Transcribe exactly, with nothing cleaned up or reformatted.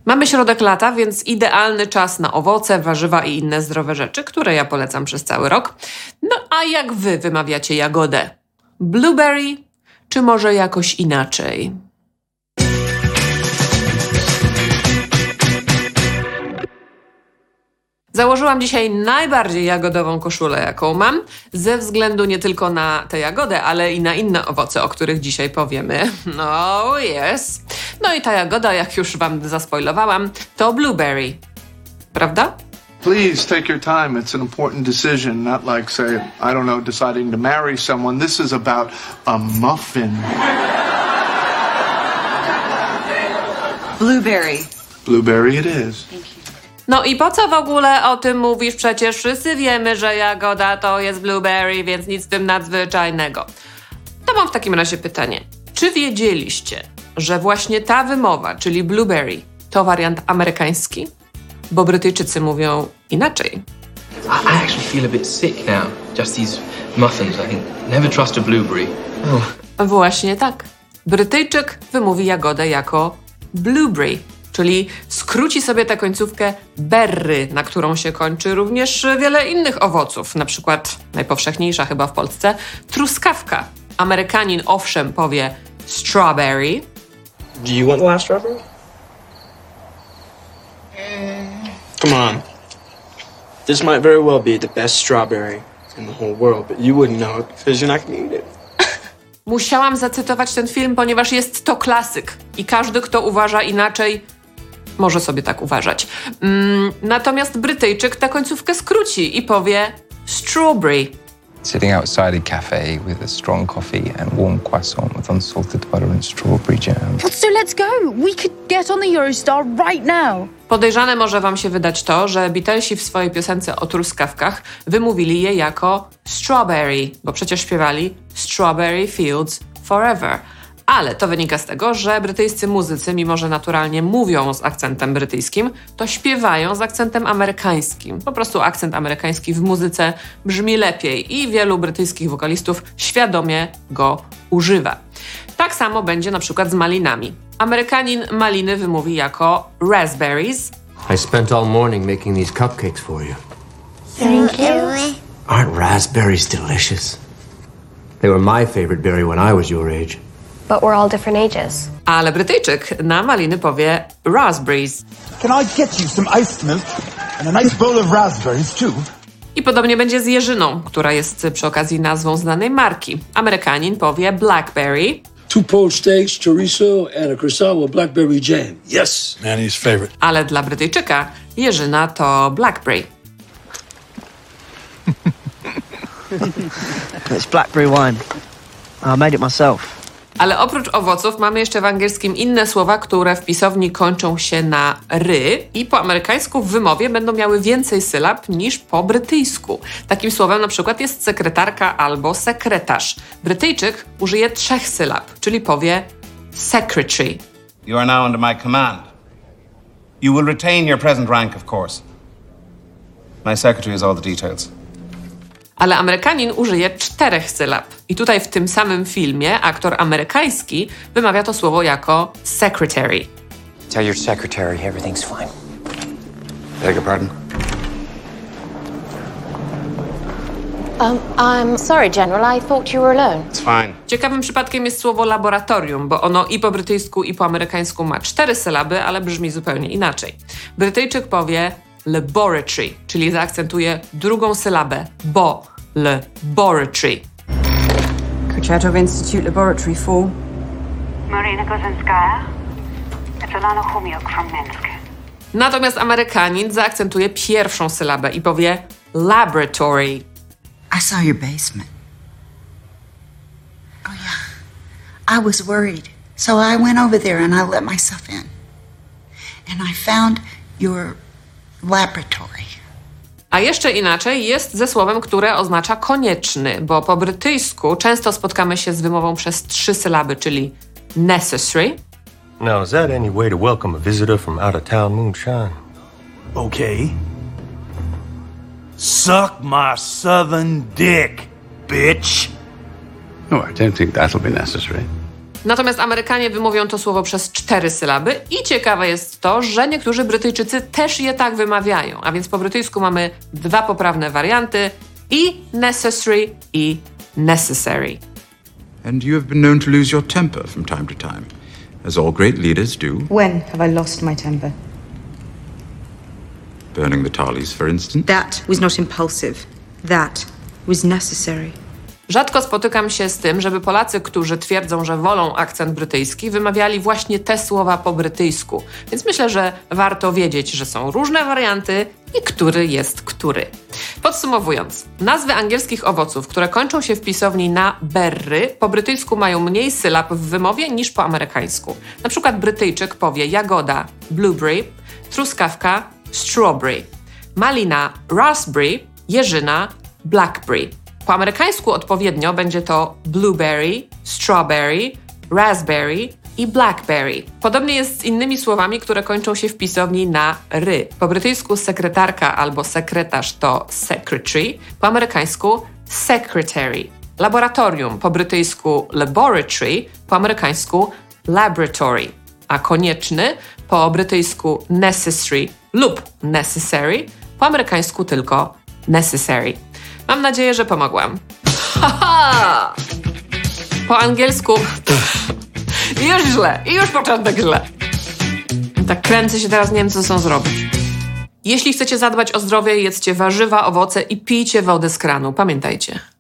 Mamy środek lata, więc idealny czas na owoce, warzywa i inne zdrowe rzeczy, które ja polecam przez cały rok. No a jak wy wymawiacie jagodę? Blueberry czy może jakoś inaczej? Założyłam dzisiaj najbardziej jagodową koszulę, jaką mam, ze względu nie tylko na tę jagodę, ale i na inne owoce, o których dzisiaj powiemy. No yes. No i ta jagoda, jak już wam zaspoilowałam, to blueberry. Prawda? Please take your time. It's an important decision, not like, say, I don't know, deciding to marry someone. This is about a muffin. Blueberry. Blueberry it is. No i po co w ogóle o tym mówisz? Przecież wszyscy wiemy, że jagoda to jest blueberry, więc nic w tym nadzwyczajnego. To mam w takim razie pytanie. Czy wiedzieliście, że właśnie ta wymowa, czyli blueberry, to wariant amerykański? Bo Brytyjczycy mówią inaczej. I actually feel a bit sick now. Just these muffins, I think. Never trust a blueberry. Oh. Właśnie tak. Brytyjczyk wymówi jagodę jako blueberry, czyli skróci sobie tę końcówkę berry, na którą się kończy również wiele innych owoców, na przykład najpowszechniejsza chyba w Polsce truskawka. Amerykanin owszem powie strawberry. Do you want the last strawberry? Come on. This might very well be the best strawberry in the whole world, but you wouldn't know it because you're not gonna eat it. Musiałam zacytować ten film, ponieważ jest to klasyk i każdy, kto uważa inaczej, może sobie tak uważać. Mm, natomiast Brytyjczyk tę końcówkę skróci i powie strawberry. Sitting outside a cafe with a strong coffee and warm croissant with unsalted butter and strawberry jam. So let's go. We could get on the Eurostar right now. Podejrzane może wam się wydać to, że Beatlesi w swojej piosence o truskawkach wymówili je jako strawberry, bo przecież śpiewali Strawberry Fields Forever. Ale to wynika z tego, że brytyjscy muzycy, mimo że naturalnie mówią z akcentem brytyjskim, to śpiewają z akcentem amerykańskim. Po prostu akcent amerykański w muzyce brzmi lepiej i wielu brytyjskich wokalistów świadomie go używa. Tak samo będzie na przykład z malinami. Amerykanin maliny wymówi jako raspberries. I spent all morning making these cupcakes for you. Thank you. Aren't raspberries delicious? They were my favorite berry when I was your age. But we're all different ages. Ale Brytyjczyk na maliny powie raspberries. Can I get you some iced milk and a nice bowl of raspberries too? I podobnie będzie z jeżyną, która jest przy okazji nazwą znanej marki. Amerykanin powie blackberry. Two poached steaks, chorizo and a croissant with blackberry jam. Yes, Manny's favorite. Ale dla Brytyjczyka jeżyna to blackberry. It's blackberry wine. I made it myself. Ale oprócz owoców mamy jeszcze w angielskim inne słowa, które w pisowni kończą się na ry i po amerykańsku w wymowie będą miały więcej sylab niż po brytyjsku. Takim słowem na przykład jest sekretarka albo sekretarz. Brytyjczyk użyje trzech sylab, czyli powie secretary. You are now under my command. You will retain your present rank, of course. My secretary has all the details. Ale Amerykanin użyje czterech sylab. I tutaj w tym samym filmie aktor amerykański wymawia to słowo jako secretary. Tell your secretary everything's fine. Beg your pardon? Um, I'm sorry, General. I thought you were alone. It's fine. Ciekawym przypadkiem jest słowo laboratorium, bo ono i po brytyjsku, i po amerykańsku ma cztery sylaby, ale brzmi zupełnie inaczej. Brytyjczyk powie laboratory, czyli zaakcentuje drugą sylabę, bo, laboratory. Kurchatov Institute Laboratory four. Marina Kozynskaya. It's Alana Humiuk from Minsk. Natomiast Amerykanin zaakcentuje pierwszą sylabę i powie laboratory. I saw your basement. Oh yeah. I was worried, so I went over there and I let myself in. And I found your laboratory. A jeszcze inaczej jest ze słowem, które oznacza konieczny, bo po brytyjsku często spotkamy się z wymową przez trzy sylaby, czyli necessary. Now, is that any way to welcome a visitor from out of town moonshine? Okay. Suck my southern dick, bitch. No, I don't think that'll be necessary. Natomiast Amerykanie wymówią to słowo przez cztery sylaby i ciekawe jest to, że niektórzy Brytyjczycy też je tak wymawiają. A więc po brytyjsku mamy dwa poprawne warianty i necessary i necessary. And you have been known to lose your temper from time to time, as all great leaders do. When have I lost my temper? Burning the Tarleys, for instance. That was not impulsive. That was necessary. Rzadko spotykam się z tym, żeby Polacy, którzy twierdzą, że wolą akcent brytyjski, wymawiali właśnie te słowa po brytyjsku. Więc myślę, że warto wiedzieć, że są różne warianty i który jest który. Podsumowując, nazwy angielskich owoców, które kończą się w pisowni na berry, po brytyjsku mają mniej sylab w wymowie niż po amerykańsku. Na przykład Brytyjczyk powie jagoda blueberry, truskawka strawberry, malina raspberry, jeżyna blackberry. Po amerykańsku odpowiednio będzie to blueberry, strawberry, raspberry i blackberry. Podobnie jest z innymi słowami, które kończą się w pisowni na ry. Po brytyjsku sekretarka albo sekretarz to secretary, po amerykańsku secretary. Laboratorium po brytyjsku laboratory, po amerykańsku laboratory. A konieczny po brytyjsku necessary lub necessary, po amerykańsku tylko necessary. Mam nadzieję, że pomogłam. Haha! Po angielsku już źle, i już początek źle. Tak kręcę się teraz, nie wiem, co są zrobić. Jeśli chcecie zadbać o zdrowie, jedzcie warzywa, owoce i pijcie wodę z kranu. Pamiętajcie.